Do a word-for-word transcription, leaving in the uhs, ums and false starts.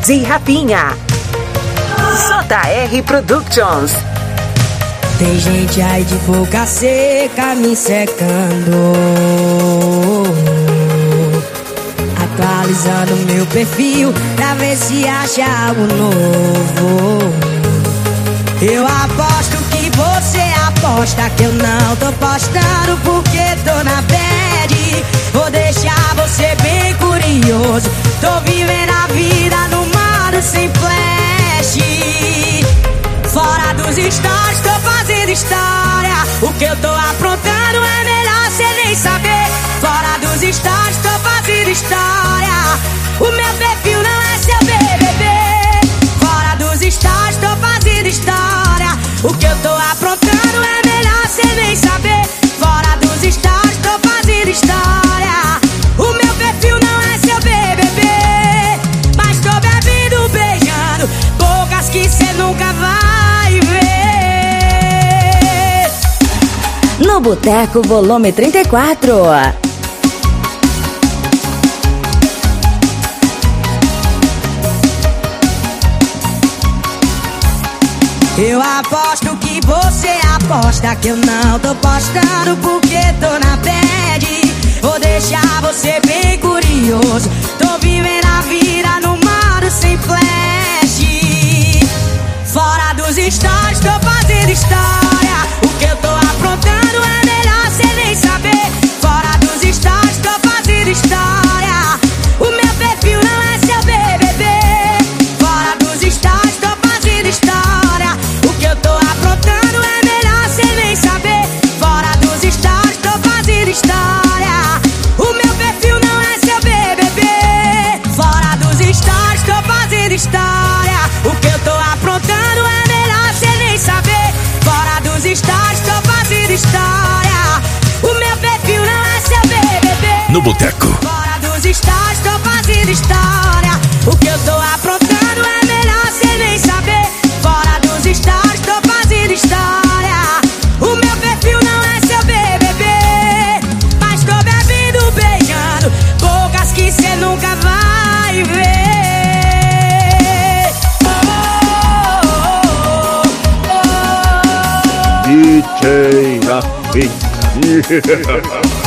e Rapinha. J R Productions. Tem gente aí de boca seca me secando, atualizando meu perfil pra ver se acha algo novo. Eu aposto que você aposta que eu não tô postando porque tô na bad. Vou deixar você bem curioso. Tô vivendo a vida no modo sem flash. Fora dos stories tô fazendo história. O que eu tô aprontando é melhor cê nem saber. Fora dos stories tô fazendo história. O meu perfil não é seu B B B. Fora dos stories tô fazendo história. O que eu tô aprontando é melhor cê nem saber. Fora dos stories tô fazendo história. O meu perfil não é seu B B B. Mas tô bebendo, beijando bocas que cê nunca vai ver. No Boteco Volume trinta e quatro. Eu aposto que você aposta que eu não tô postando porque tô na bad. Vou deixar você bem curioso. Tô vivendo a vida no modo sem flash. Fora dos stories tô fazendo história. O que eu tô aprontando é melhor cê nem saber. Fora dos stories tô fazendo história. O meu perfil não é seu B B B. Fora dos stories tô fazendo história. O que eu tô aprontando é melhor cê nem saber. Fora dos stories tô fazendo história. O meu perfil não é seu B B B. Fora dos stories tô fazendo história. O que eu tô aprontando é melhor cê nem saber. Fora dos stories tô fazendo história. O meu perfil não é seu B B B. No Boteco. Fora dos stories tô fazendo história. O que eu tô aprontando é melhor cê nem saber. Fora dos stories tô fazendo história. O meu perfil não é seu B B B. Mas tô bebendo, beijando bocas que cê nunca vai ver. D J Rapinha.